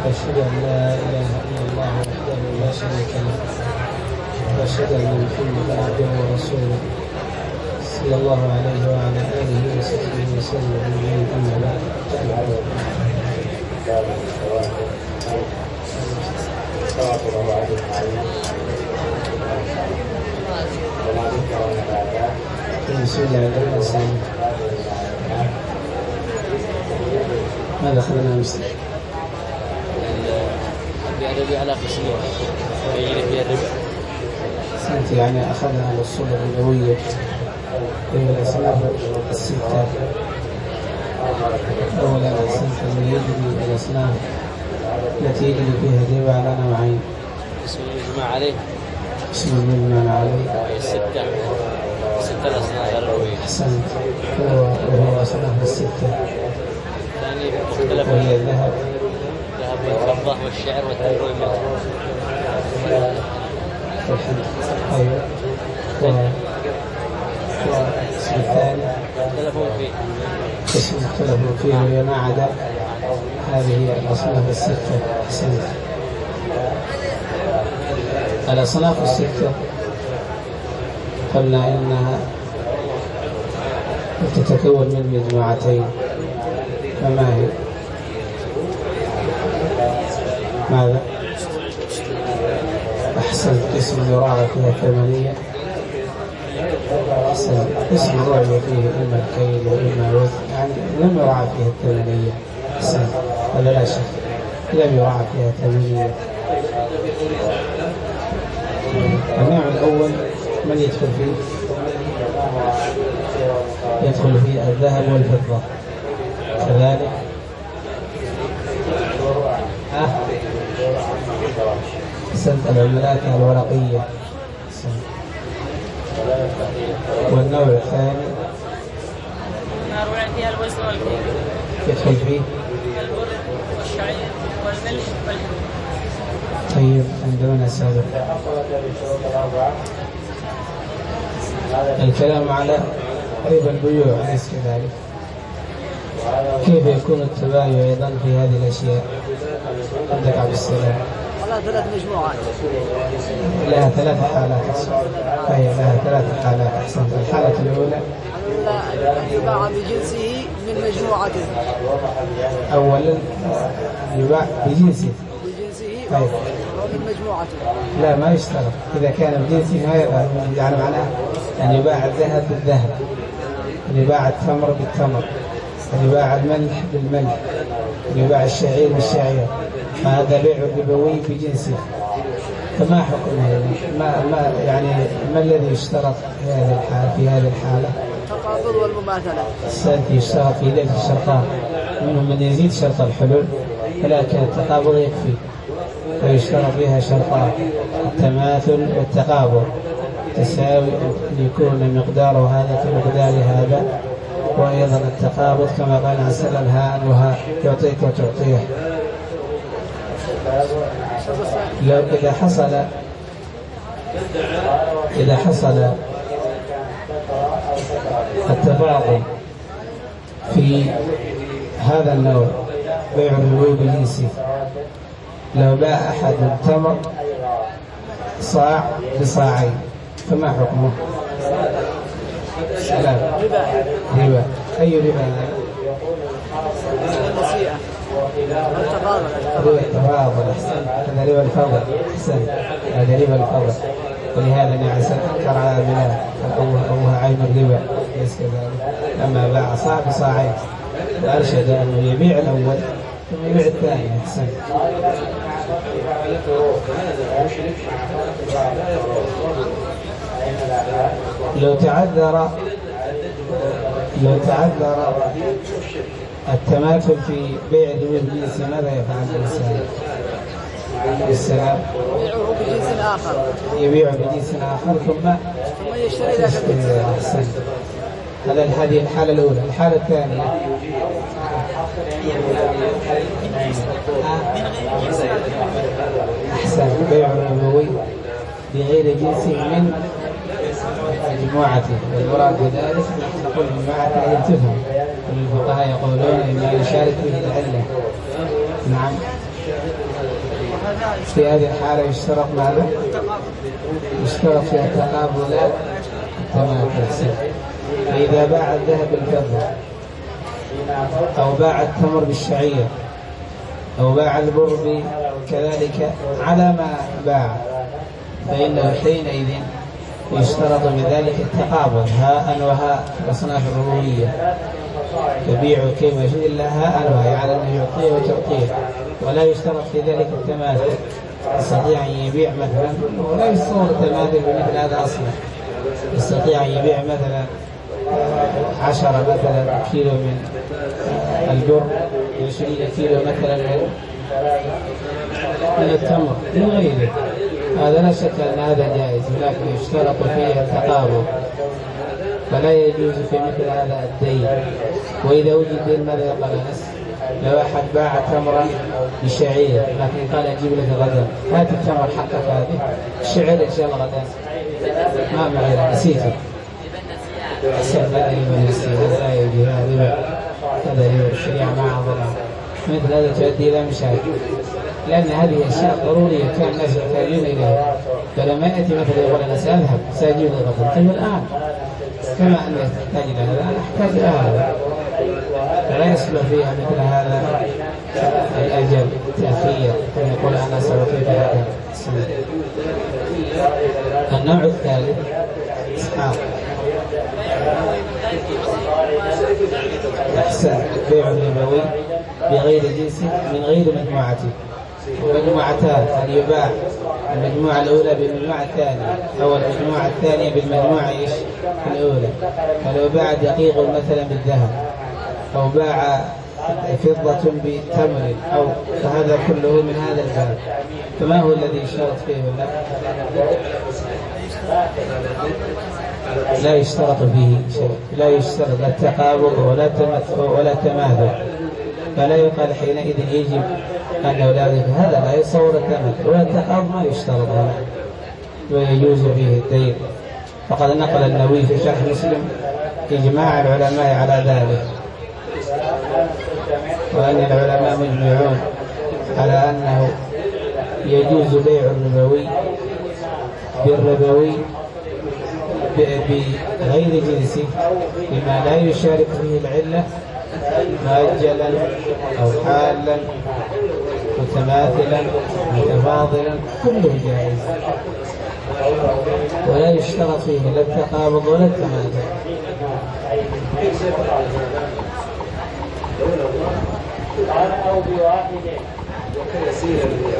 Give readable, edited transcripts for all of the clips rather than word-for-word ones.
أشهد أن لا إله إلا الله وحده لا شريك له وأشهد أن محمدا عبده ورسوله صلى الله عليه وعلى آله وصحبه وسلم أجمعين. أما بعد بسم الله الرحمن الرحيم. ماذا أخذنا أمس؟ الربا على قسمين يجري فيها الربا. أنت يعني أخذنا الأصول الربوية هي الأصناف الستة. أولا الصنف الذي يجري الأصناف التي يجري فيها الربا على نوعين: اسم المجمع عليه اسم المجمع عليه ستة الأصناف الربوية. أحسنت. وهو أصناف الستة. ثاني مختلف وهي الذهب والفضة والشعر والتمر والملح. أيوة. والاسم الثاني اختلفوا فيه اسم اختلفوا فيه وهي ما عدا هذه الأصناف الستة. أحسنت. الأصناف الستة قلنا إنها تتكون من مجموعتين. فما هي؟ ماذا؟ أحسن. قسم يراعى فيها الثمنية. أحسن. قسم يراعى فيه إما الكيل وإما الوزن، يعني لم يراعى فيها الثمنية. أحسن. هذا لا شك لم يراعى فيها الثمنية. النوع الأول من يدخل فيه؟ يدخل فيه الذهب والفضة كذلك. أحسنت. العملات الورقية. أحسنت. والنوع الثاني فيها الوزن والكيل يدخل فيه البر والشعير والملح والحبوب. طيب عندنا سابق الكلام على ربا البيوع أليس كذلك؟ كيف يكون التبايع أيضا في هذه الأشياء؟ عندك عبد السلام. والله 3 مجموعات. لها 3 حالات. أي لها 3 حالات. أحسنت. الحالة الأولى أن يباع بجنسه من مجموعته. أولا يباع بجنسه ومن مجموعته. لا، ما يشترط. إذا كان بجنسه ما يعني معناه أن يباع الذهب بالذهب، أن يباع التمر بالتمر، أن يباع الملح بالملح، أن يباع الشعير بالشعير، فهذا بيع ربوي بجنسه. فما حكمه؟ ما الذي يشترط في هذه الحالة؟ التقابض والمماثلة. يشترط في ذلك الشرطان. منهم من يزيد شرط الحلول، ولكن التقابض يكفي. فيشترط بها شرطان: التماثل والتقابض، تساوي أن يكون مقدار هذا كمقدار هذا، وأيضا التقابض كما قال عن سلم هاء وهاء يعطيك وتعطيه. لو إذا حصل التفاضل في هذا النوع بيع الربوي بجنسه، لو باع أحد التمر صاع بصاعين فما حكمه؟ ربا. أي ربا؟ النسيئة. ربا التفاضل. هذا ربا الفضل. أحسن. هذا ربا الفضل. ولهذا نعسل أنكر على بلاد أوها عين الربا ليس كذلك. لما باع صاع بصاعين وأرشد أنه يبيع الأول ثم يبيع الثاني. أحسن. لو تعذر التماثل في بيع الربا بجنس ماذا يفعل الإنسان؟ بالسلام. يبيع بجنس آخر ثم يشتري. أحسن. هذه الحالة الأولى. الحالة الثانية أحسن. بيع ربوي بغير جنس من مجموعته. والمراد بذلك نقول مجموعته أي تفهم. الفقهاء يقولون إما يشارك فيه العلة. نعم. في هذه الحالة يشترط ماذا؟ يشترط فيها التقابل لا التماثل. فإذا باع الذهب بالفضة أو باع التمر بالشعير أو باع البر كذلك على ما باع، فإنه حينئذ يشترط بذلك التقابل هاء وهاء في الأصناف الربوية، يبيع كيف يشاء إلا هاء وهاء، يعني أنه يعطيه وتعطيه، ولا يشترط في ذلك التماثل. يستطيع أن يبيع مثلا، ولا يصور التماثل بمثل هذا أصلا، يستطيع أن يبيع مثلا 10 مثلا كيلو من البر، 20 كيلو مثلا من التمر من غيره، هذا لا شك أن هذا جائز، ولكن يشترط فيه التقابل، فلا يجوز في مثل هذا الدين. وإذا وجد دين ماذا يقال أنس؟ لو أحد باع تمرا بشعير لكن قال أجيب لك غدا، هات التمر حقك هذه، الشعير إن شاء الله غدا ما معي نسيته، هذا لا يجوز، هذا ربا الشريعة ما عظمها، مثل هذا تؤدي إلى مشاكل، لأن هذه أشياء ضرورية كان الناس يحتاجون إليها، فلما يأتي مثلا يقول أنا سأذهب سأجيب غدا، طيب الآن كما أنك تحتاج إلى هذا أنا أحتاج إلى هذا، فلا يصلح فيها مثل هذا الأجل تأخير أن يقول أنا سأعطيك هذا السنة. النوع الثالث إسحاق، أحسن بيع الربوي بغير جنسه من غير مجموعته، ومجموعتان أن يباع المجموعة الأولى بالمجموعة الثانية أو المجموعة الثانية بالمجموعة الأولى. فلو باع دقيق مثلا بالذهب أو باع فضة بتمر أو فهذا كله من هذا الباب، فما هو الذي يشترط فيه؟ لا يشترط فيه شيء، لا يشترط لا التقابض ولا التماثل، فلا يقال حينئذ يجب أنه لا يجب، هذا لا يصور التماثل ولا التقابض، ما يشترط هذا ويجوز فيه الدين. فقد نقل النووي في شرح مسلم إجماع العلماء على ذلك، وأن العلماء مجمعون على أنه يجوز بيع الربوي بالربوي بغير جنسه بما لا يشارك فيه العلة، مؤجلا أو حالا متماثلا متفاضلا، كله جائز، ولا يشترط فيه لا التقابض ولا التماثل. أو بواحد وكيسير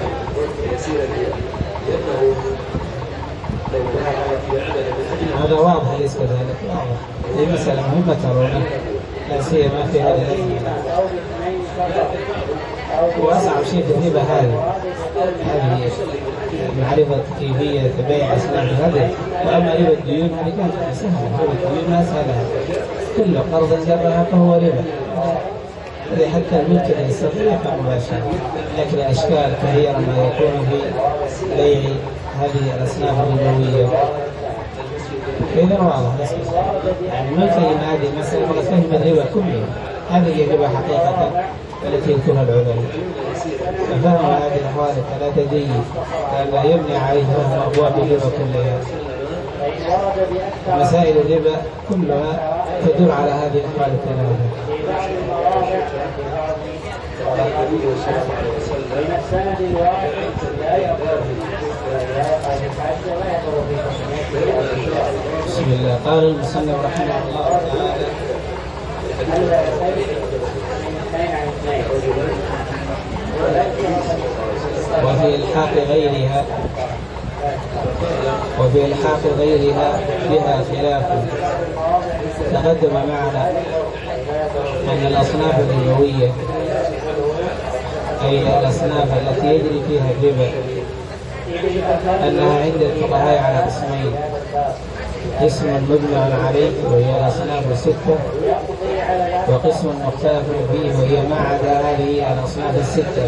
هذا واضح ليس كذلك؟ واضح، هذه مسألة مهمة ترون، لا سيما في هذه الأزمنة. وأصعب شيء في الربا هذه معرفة كيفية بيع أسنان هذا. وأما ربا الديون هذه كانت سهلة، ربا الديون ما سهلها، كل قرض جرها فهو ربا، هذه حتى الملك يستطيع مباشرة، لكن الأشكال كثيرا ما يكون في بيع هذه الأصناف الربوية. إذا واضح يعني ما فهم هذه المسألة، فقد فهم الربا كلها، هذه هي الربا حقيقة التي يذكرها العلماء، ففهم هذه الأحوال الثلاثة جيد، لا يبني عليه فهم أبواب الربا كلها. مسائل الربا كلها تدور على هذه الأحوال الثلاثة. بسم الله. قال المصنف رحمه الله تعالى: وفي إلحاق غيرها بها خلاف. تقدم معنا أن الأصناف الربوية أي الأصناف التي يجري فيها الربا أنها عند الفقهاء على قسمين: قسم مجمع عليه وهي الأصناف الستة، وقسم مختلف فيه وهي ما عدا هذه الأصناف الستة.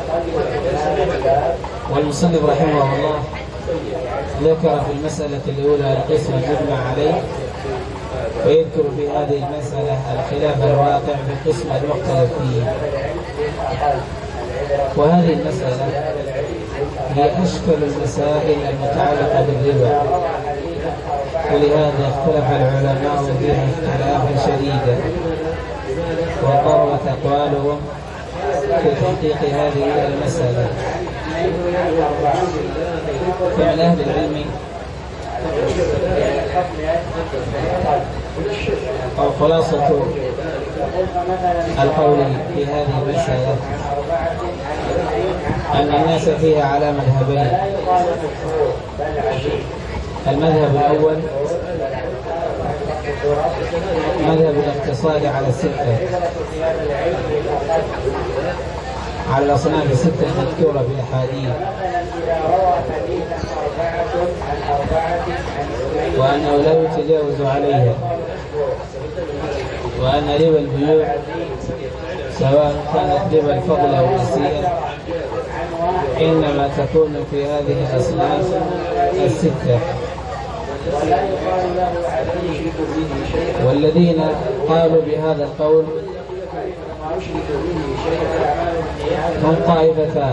والمصنف رحمه الله ذكر في المسألة الأولى القسم المجمع عليه، ويذكر في هذه المسألة الخلاف الواقع في القسم المختلف فيه. وهذه المسألة هي أشكل المسائل المتعلقة بالربا، ولهذا اختلف العلماء فيها اختلافا شديدا، وقررت أقوالهم في تحقيق هذه المسألة. فمن أهل العلم أو خلاصة القول في هذه المسألة أن الناس فيها على مذهبين. المذهب الأول مذهب الاقتصاد على الستة، على الأصناف الستة المذكورة في الأحاديث، وأنه لا يتجاوز عليها، وأن ربا البيوع سواء كانت ربا الفضل أو النسيئة إنما تكون في هذه الأصناف الستة. والذين قالوا بهذا القول هم طائفتان.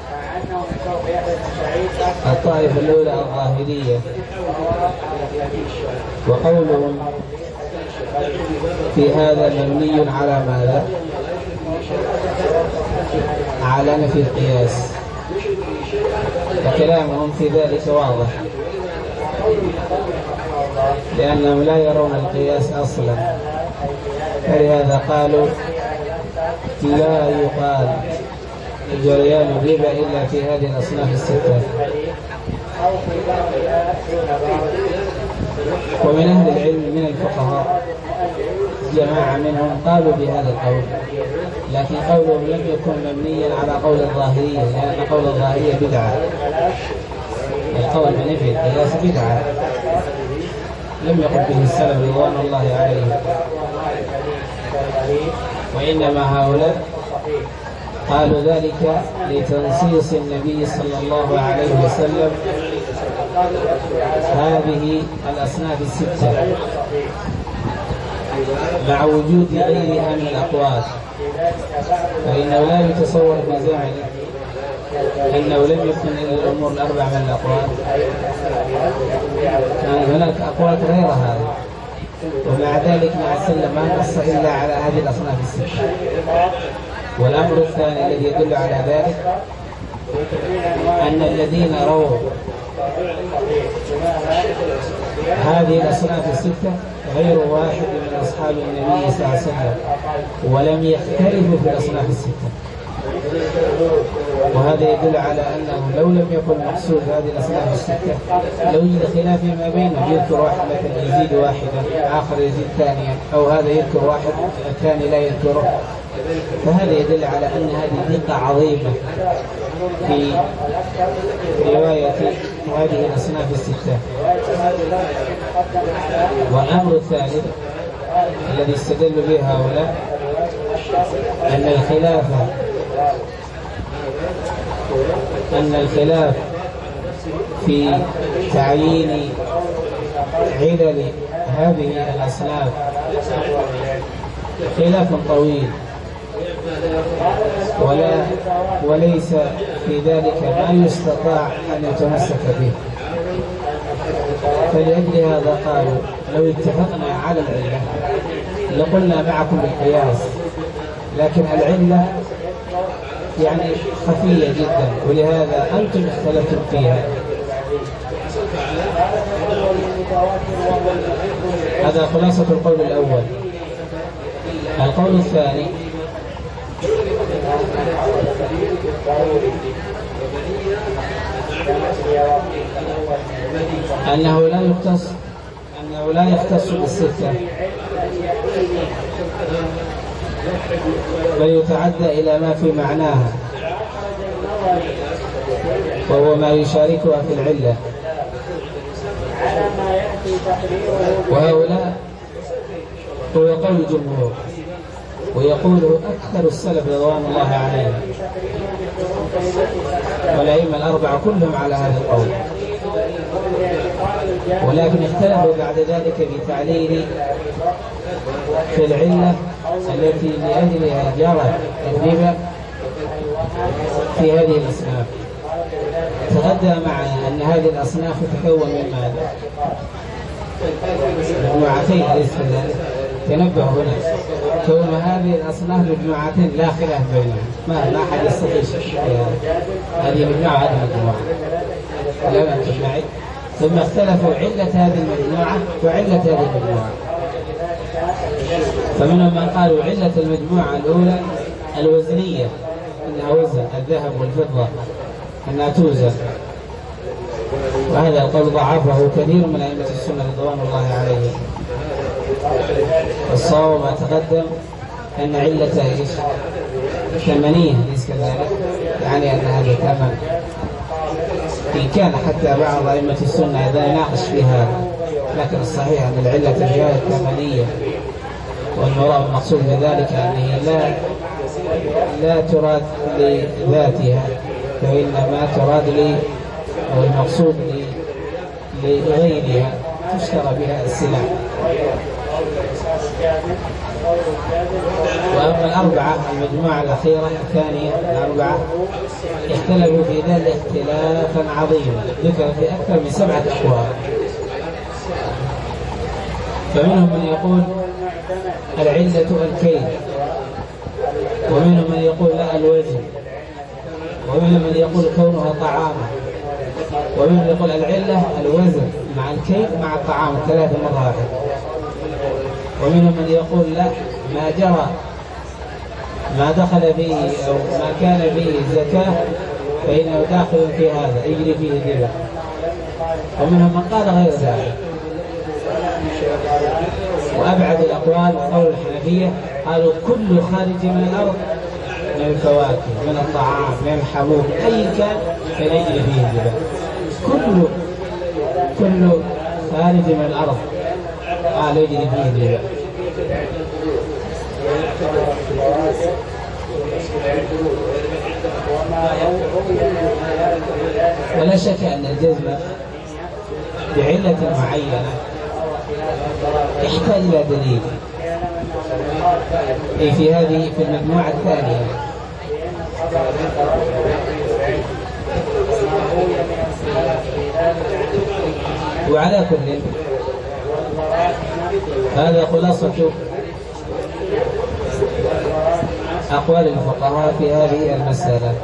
الطائفة الأولى الظاهرية، وقولهم في هذا مبني على ماذا؟ على نفي القياس، وكلامهم في ذلك واضح، لأنهم لا يرون القياس أصلا، فلهذا قالوا لا يقال جريان الربا إلا في هذه الأصناف الستة. ومن أهل العلم من الفقهاء جماعة منهم قالوا بهذا القول، لكن قولهم لم يكن مبنيا على قول الظاهرية، لأن قول الظاهرية بدعة. القول بنفي القياس بدعة لم يقل به السلف رضوان الله عليهم، وإنما هؤلاء قالوا ذلك لتنصيص النبي صلى الله عليه وسلم هذه الأصناف الستة مع وجود غيرها من الأقوال، فإنه لا يتصور في زمنه أنه لم يكن إلا الأمور الأربع من الأقوال، كان هناك أقوال غير هذا، ومع ذلك مع السلم ما نص إلا على هذه الأصناف الستة. والأمر الثاني الذي يدل على ذلك أن الذين رووا هذه الأصناف الستة غير واحد من أصحاب النبي صلى الله عليه وسلم، ولم يختلفوا في الأصناف الستة. وهذا يدل على أنه لو لم يكن مقصود هذه الأصناف الستة لو يوجد خلاف فيما بينهم، يذكر واحد مثلا يزيد واحدا، آخر يزيد ثانيا، أو هذا يذكر واحد الثاني لا يذكره. فهذا يدل على أن هذه دقة عظيمة في رواية هذه الأصناف الستة. والأمر الثالث الذي استدل به هؤلاء أن الخلاف في تعيين علل هذه الأصناف خلاف طويل، وليس في ذلك ما يستطاع أن يتمسك به. فلأجل هذا قالوا لو اتفقنا على العلة لقلنا معكم بالقياس، لكن العلة يعني خفية جدا، ولهذا أنتم اختلفتم فيها. هذا خلاصة القول الأول. القول الثاني أنه لا يختص بالستة، بل يتعدى إلى ما في معناها، وهو ما يشاركها في العلة. وهؤلاء هو قول الجمهور، ويقوله أكثر السلف رضوان الله عليهم، والأئمة الأربعة كلهم على هذا القول. ولكن اختلفوا بعد ذلك بتعليل في العلة التي لأجلها جرت الربا في هذه الأصناف. تقدم معنا أن هذه الأصناف تتكون من ماذا؟ مجموعتين أليس كذلك؟ تنبه هنا كون هذه الأصناف مجموعتين لا خلاف بينهم، ما أحد يستطيع هذه مجموعة هذه مجموعة، لا أنتم معي؟ ثم اختلفوا علة هذه المجموعة وعلة هذه المجموعة، فمنهم من قالوا علة المجموعة الأولى الوزنية، أنها وزن الذهب والفضة أنها توزن، وهذا القول ضعفه كثير من أئمة السنة رضوان الله عليهم. الصواب ما تقدم أن علة ثمنية ليس كذلك، يعني أن هذا ثمن، إن كان حتى بعض أئمة السنة إذا يناقش في هذا، لكن الصحيح أن العلة فيها الثمنية، والمراد المقصود بذلك أنه لا تراد لذاتها، وإنما تراد والمقصود لغيرها تشترى بها السلع. وأما الأربعة المجموعة الأخيرة الثانية الأربعة اختلفوا في ذلك اختلافا عظيما، ذكر في أكثر من 7 أقوال. فمنهم من يقول العلة الكيل، ومنهم من يقول لا الوزن، ومنهم من يقول كونها طعاما، ومنهم يقول العلة الوزن مع الكيل مع الطعام 3 مراحل، ومنهم من يقول لا ما جرى ما دخل فيه أو ما كان فيه زكاة فإنه داخل في هذا يجري فيه الربا، ومنهم من قال غير ذلك. وأبعد الأقوال قول الحنفية قالوا كل خارج من الأرض من الفواكه من الطعام من الحبوب أي كان فيجري فيه الربا، كل خارج من الأرض قال يجري فيه الربا. ولا شك أن الجزم بعلة معينة يحتاج إلى دليل، أي في المجموعة الثانية. وعلى كل هذا خلاصة أقوال الفقهاء في هذه المسألة،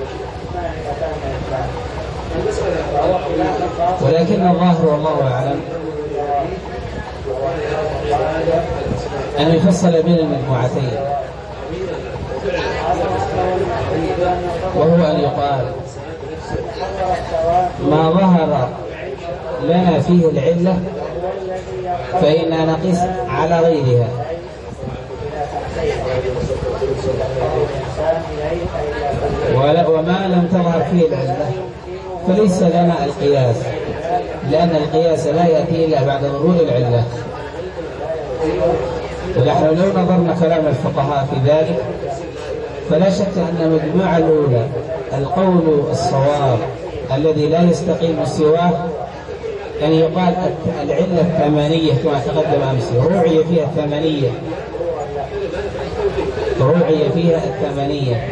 ولكن الظاهر والله أعلم أن يفصل بين المجموعتين، وهو أن يقال ما ظهر لنا فيه العلة فإننا نقيس على غيرها، وما لم تظهر فيه العلة فليس لنا القياس، لأن القياس لا يأتي إلا بعد ظهور العلة. ونحن لو نظرنا كلام الفقهاء في ذلك فلا شك أن المجموعة الأولى القول الصواب الذي لا يستقيم سواه أن يقال العلة الثمانية كما تقدم أمس، روعي فيها الثمانية.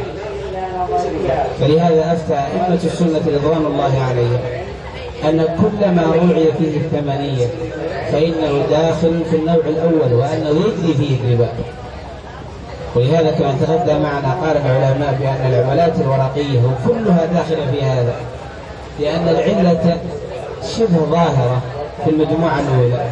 فلهذا أفتى أئمة السنة رضوان الله عليهم أن كل ما روعي فيه الثمانية فإنه داخل في النوع الأول، وأنه يجري فيه الربا. ولهذا كما تقدم معنا قال العلماء بأن العملات الورقية كلها داخلة في هذا، لأن العلة شبه ظاهرة في المجموعة الأولى.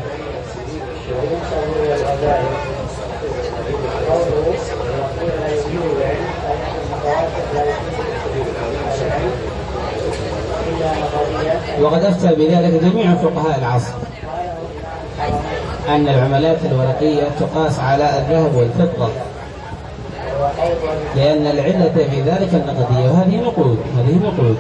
وقد أفتى بذلك جميع فقهاء العصر أن العملات الورقية تقاس على الذهب والفضة، لأن العلة في ذلك النقدية، وهذه نقود.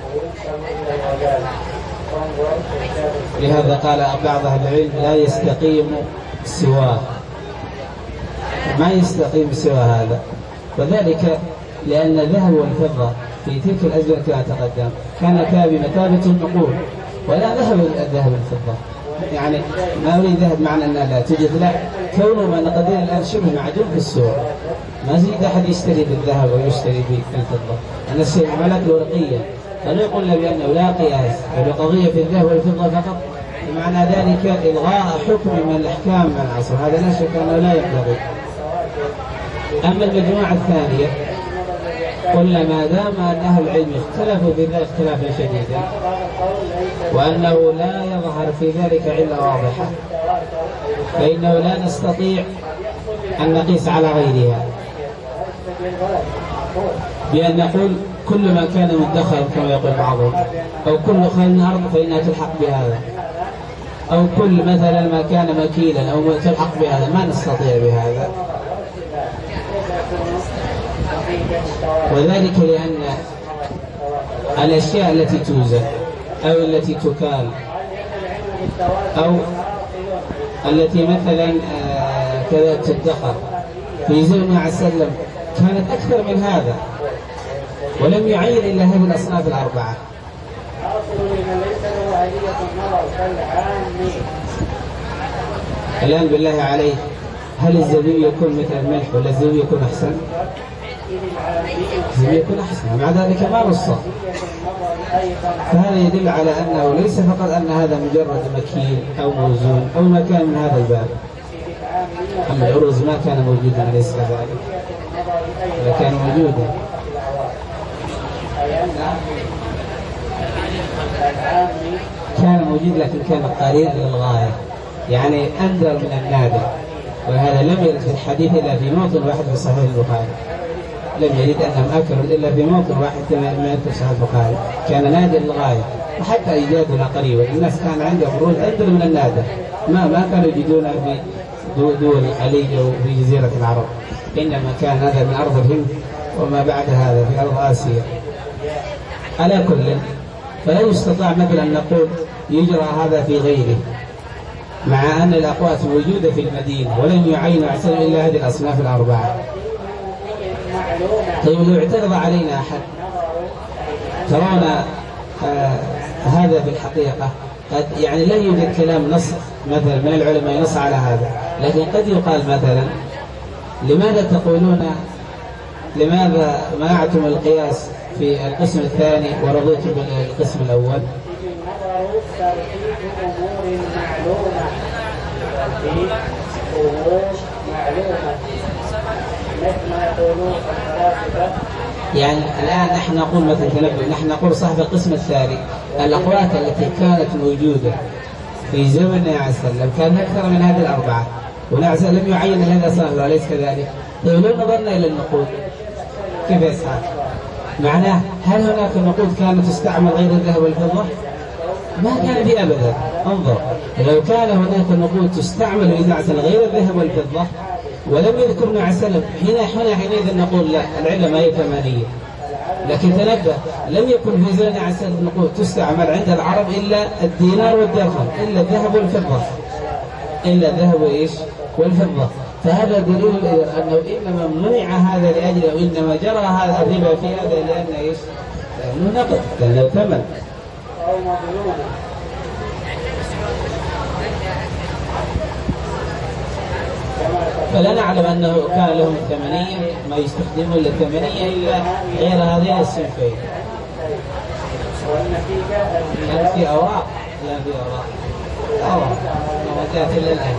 لهذا قال بعض أهل العلم لا يستقيم سواه، ما يستقيم سوى هذا، وذلك لأن الذهب والفضة في تلك الأزمنة كما تقدم كانتا بمثابة النقود، ولا ذهب الذهب والفضة، يعني ما أريد ذهب معنى أنها لا توجد، لا، كونه ما نقدين الآن شبه معدوم في السوق، ما زيد أحد يشتري بالذهب ويشتري بالفضة، أن العملات الورقية فلو قلنا بأنه لا قياس وبقضية في الذهب والفضة فقط معنى ذلك إلغاء حكم من الأحكام من العصر، هذا لا شك أنه لا ينبغي. أما المجموعة الثانية قلنا ما دام أن أهل العلم اختلفوا في ذلك اختلافا شديدا وأنه لا يظهر في ذلك علة واضحة فإنه لا نستطيع أن نقيس على غيرها بأن نقول كل ما كان مدخر كما يقول بعضهم، أو كل خيل أرض فإنها تلحق بهذا، أو كل مثلا ما كان مكيلا أو تلحق بهذا، ما نستطيع بهذا. وذلك لأن الأشياء التي توزن أو التي تكال أو التي مثلا كذا تدخر في زمن عليه السلام كانت أكثر من هذا ولم يعين إلا هذه الأصناف الأربعة. الآن بالله عليه هل الزبيب يكون مثل الملح ولا الزبيب يكون أحسن؟ الزبيب يكون أحسن، مع ذلك ما نصه. فهذا يدل على أنه ليس فقط أن هذا مجرد مكيل أو موزون أو ما كان من هذا الباب. أما الأرز ما كان موجودا ليس كذلك، ولا كان موجودا. كان موجود لكن كان قليل للغاية، يعني أندر من النادر، وهذا لم يرد في الحديث إلا في موطن واحد في صحيح البخاري. لم يرد أنهم أكلوا إلا في موطن واحد كما يذكر صحيح البخاري، كان نادر للغاية. وحتى إيجادنا قريبا الناس كان عندهم رؤوس أندر من النادر، ما كانوا يجدونها في دول الخليج أو في جزيرة العرب، إنما كان هذا من أرض الهند وما بعد هذا في أرض آسيا. على كل فلا يستطاع مثلا أن نقول يجرى هذا في غيره، مع أن الأقوات موجودة في المدينة ولم يعينوا أحسن إلا هذه الأصناف الأربعة. طيب لو اعترض علينا أحد، ترون هذا بالحقيقة قد يعني لا يوجد كلام نص مثلا من العلماء ينص على هذا، لكن قد يقال مثلا لماذا تقولون لماذا منعتم القياس في القسم الثاني ورضيتم بالقسم الأول؟ يعني الآن نحن نقول مثلا تنبه، نحن نقول صاحب القسم الثاني الأقوات التي كانت موجودة في زمن عليه السلام كان أكثر من هذه الأربعة، ونعم لم يعين هذا صاحب، أليس كذلك؟ طيب لو نظرنا إلى النقود كيف يصح؟ معناه هل هناك نقود كانت تستعمل غير الذهب والفضة؟ ما كان في أبدا. انظر، لو كان هناك نقود تستعمل إذاعة غير الذهب والفضة ولم يذكر النبي عليه السلام حينئذ نقول لا، العلة ما هي ثمانية. لكن تنبه، لم يكن في زمن عليه السلام نقود تستعمل عند العرب إلا الدينار والدرهم، إلا الذهب والفضة، إلا الذهب وإيش؟ والفضة. فهذا دليل أنه إنما منع هذا لأجل، أو إنما جرى هذا الربا في هذا لأن إيش؟ لأنه نقد، لأنه ثمن. فلا نعلم أنه كان لهم ثمنية، ما يستخدمون الثمنية إلا غير هذين الصنفين. كان في أوراق، لا في أوراق وكانت إلا الآن.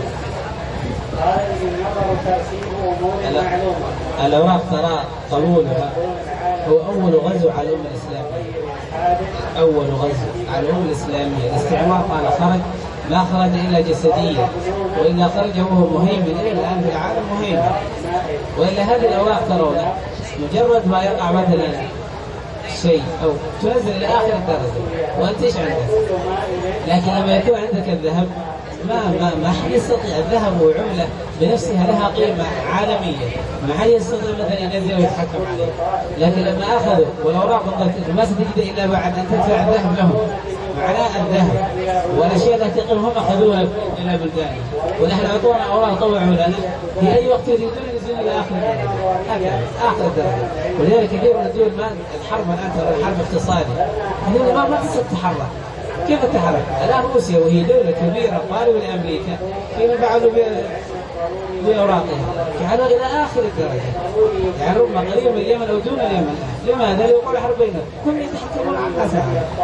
الأوراق ترى قبولها هو أول غزو على الأمة الإسلامية، أول غزو على الأمة الإسلامية. الاستعمار قال خرج، لا خرج إلا جسديا، وإلا خرج هو مهيمن إلى الآن في العالم مهيمن. وإلا هذه الأوراق ترون مجرد ما يقع مثلا شيء أو تنزل لآخر الدرجة وأنت إيش عندك، لكن لما يكون عندك الذهب ما حد يستطيع. الذهب وعملة بنفسها لها قيمة عالمية، ما حد يستطيع مثلا ينزل ويتحكم عليه. لكن لما أخذوا والأوراق ما ستجد إلا بعد أن تدفع الذهب لهم، معناه الذهب والأشياء التي هم أخذوها إلى بلدانهم، ونحن أعطونا أوراق طوعوا لنا في أي وقت يريدون ينزلون إلى آخر الدرجة، هكذا آخر الدرجة. ولذلك كثير من الدول ما الحرب الآن ترى حرب اقتصادي، هذول ما تستطيع تتحرك. كيف تتحرك؟ الآن روسيا وهي دولة كبيرة قالوا لأمريكا فيما فعلوا بأوراقها، جعلوا إلى آخر الدرجة، يعني ربما قريب من اليمن أو دون اليمن. لماذا؟ ليوقع حرب بينهم، هم يتحكمون على الناس.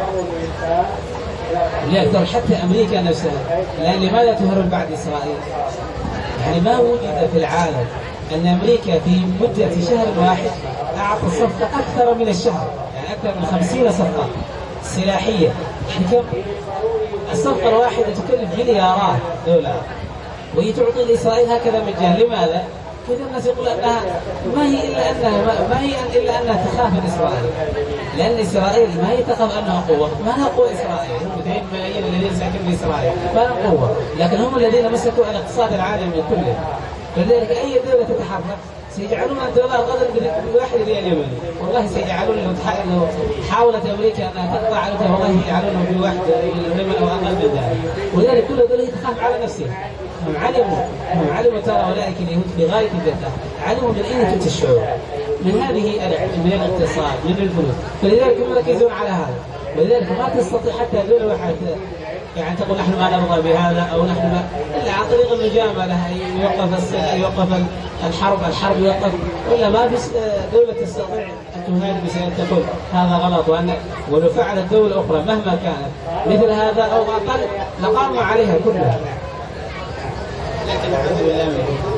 لأكثر حتى أمريكا نفسها، لأن لماذا تهرب بعد إسرائيل؟ يعني ما وجد في العالم أن أمريكا في مدة شهر واحد أعطى صفقة أكثر من الشهر، يعني أكثر من 50 صفقة سلاحية. يعني كم الصفقة الواحدة تكلف مليارات دولار، وهي تعطي لإسرائيل هكذا مجانا. لماذا؟ كثير الناس يقول أنها ما هي إلا أنها تخاف من إسرائيل، لأن إسرائيل ما هي تخاف أنها قوة، ما لها قوة إسرائيل، هم 200 ملايين الذين ساكنين في إسرائيل ما لها قوة، لكن هم الذين مسكوا على اقتصاد العالم كله. فلذلك أي دولة تتحرك سيجعلون الدولار غدا بواحد ريال يمني، والله سيجعلون حاولت أمريكا أنها تقطع على والله يجعلونه بواحد اليمن أو أقل من ذلك. ولذلك كل دولة تخاف على نفسها. هم علموا ترى أولئك اليهود في غاية الذكاء، علموا من أين تأتي الشعوب، من هذه من الاقتصاد، من الفلوس، فلذلك هم يركزون على هذا. ولذلك ما تستطيع حتى دولة واحدة يعني تقول نحن ما نرضى بهذا أو نحن ما، إلا عن طريق المجاملة يوقف الحرب يوقف، ولا ما في دولة تستطيع أن تهاجم بسبب تقول هذا غلط، ولو فعلت دولة أخرى مهما كانت مثل هذا أو أقل لقاموا عليها كلها. لكن العدو لا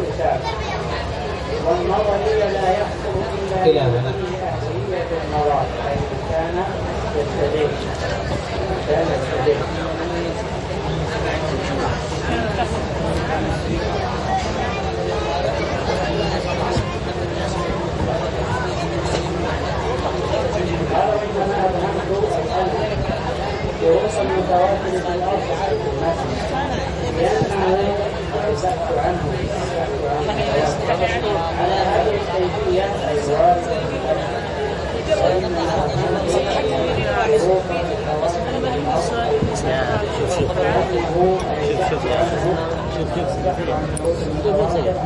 والمظهر لا يحصل إلا بأهمية المراد، حيث كان يستدل. قالوا إنما أبهمت الشروط المتواتر في الأرض لأنه البحث عنه على هذه الكيفية شوف